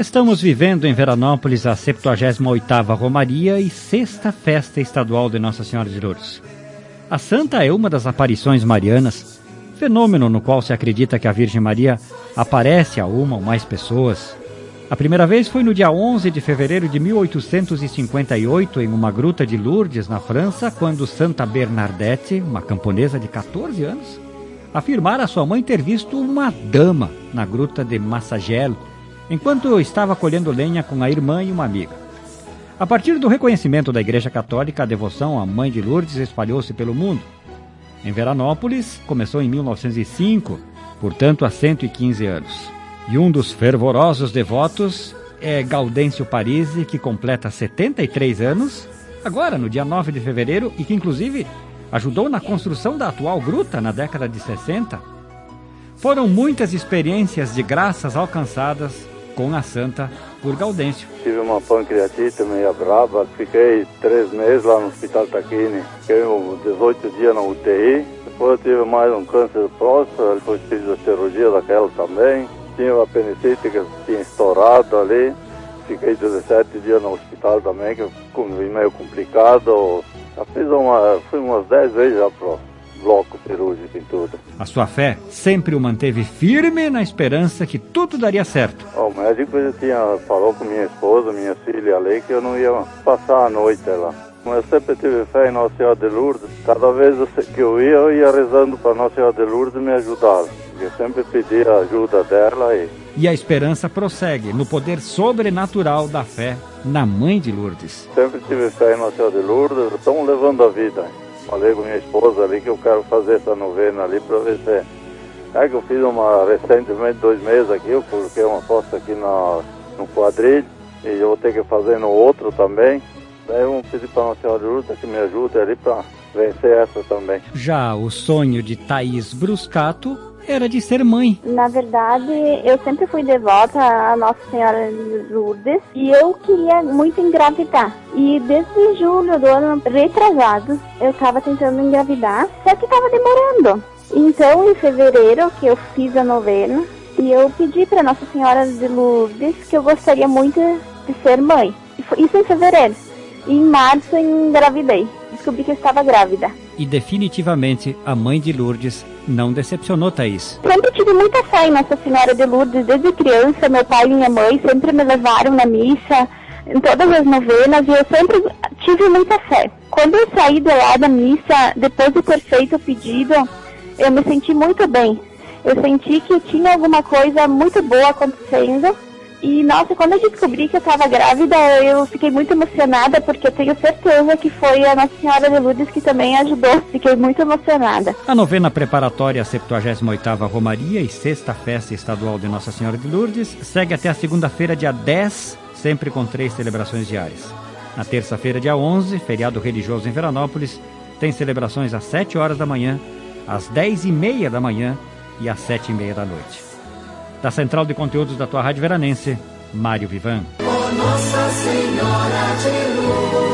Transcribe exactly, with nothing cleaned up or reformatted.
Estamos vivendo em Veranópolis a septuagésima oitava Romaria e sexta Festa Estadual de Nossa Senhora de Lourdes. A santa é uma das aparições marianas, fenômeno no qual se acredita que a Virgem Maria aparece a uma ou mais pessoas. A primeira vez foi no dia onze de fevereiro de mil oitocentos e cinquenta e oito, em uma gruta de Lourdes, na França, quando Santa Bernadette, uma camponesa de quatorze anos, afirmara a sua mãe ter visto uma dama na gruta de Massagello, enquanto estava colhendo lenha com a irmã e uma amiga. A partir do reconhecimento da Igreja Católica, a devoção à Mãe de Lourdes espalhou-se pelo mundo. Em Veranópolis, começou em mil novecentos e cinco, portanto há cento e quinze anos. E um dos fervorosos devotos é Gaudêncio Parisi, que completa setenta e três anos, agora no dia nove de fevereiro, e que inclusive ajudou na construção da atual gruta na década de sessenta. Foram muitas experiências de graças alcançadas com a santa por Gaudêncio. Tive uma pancreatite meio brava, fiquei três meses lá no Hospital Tacchini, fiquei dezoito dias na U T I, depois eu tive mais um câncer de próstata, depois fiz a cirurgia daquela também, tinha uma apendicite que tinha estourado ali, fiquei dezessete dias no hospital também, que ficou meio complicado, já fiz uma, fui umas dez vezes já pro bloco cirúrgico e tudo. A sua fé sempre o manteve firme na esperança que tudo daria certo. O médico já tinha, falou com minha esposa, minha filha ali, que eu não ia passar a noite lá. Mas eu sempre tive fé em Nossa Senhora de Lourdes. Cada vez que eu ia, eu ia rezando para Nossa Senhora de Lourdes me ajudar. Eu sempre pedi a ajuda dela. E... e a esperança prossegue no poder sobrenatural da fé na Mãe de Lourdes. Sempre tive fé em Nossa Senhora de Lourdes, estamos levando a vida. Falei com minha esposa ali que eu quero fazer essa novena ali para ver se... É que eu fiz uma recentemente, dois meses aqui, eu coloquei uma fossa aqui na, no quadrilho e eu vou ter que fazer no outro também. Daí eu vou pedir para a Nossa Senhora de Lourdes que me ajude ali para vencer essa também. Já o sonho de Thaís Bruscato era de ser mãe. Na verdade, eu sempre fui devota a Nossa Senhora de Lourdes e eu queria muito engravidar. E desde julho do ano retrasado, eu estava tentando engravidar, só que estava demorando. Então, em fevereiro, que eu fiz a novena, e eu pedi para Nossa Senhora de Lourdes que eu gostaria muito de ser mãe. Isso em fevereiro. E em março, eu engravidei. Descobri que eu estava grávida. E definitivamente a Mãe de Lourdes não decepcionou Thaís. Sempre tive muita fé em Nossa Senhora de Lourdes. Desde criança, meu pai e minha mãe sempre me levaram na missa, em todas as novenas, e eu sempre tive muita fé. Quando eu saí de lá da missa, depois de ter feito o pedido, eu me senti muito bem. Eu senti que tinha alguma coisa muito boa acontecendo. E, nossa, quando eu descobri que eu estava grávida, eu fiquei muito emocionada, porque eu tenho certeza que foi a Nossa Senhora de Lourdes que também ajudou. Fiquei muito emocionada. A novena preparatória à septuagésima oitava Romaria e sexta Festa Estadual de Nossa Senhora de Lourdes segue até a segunda-feira, dia dez, sempre com três celebrações diárias. Na terça-feira, dia onze, feriado religioso em Veranópolis, tem celebrações às sete horas da manhã, às dez e meia da manhã e às sete e meia da noite. Da Central de Conteúdos da tua Rádio Veranense, Mário Vivan. Oh, Nossa Senhora de Lourdes.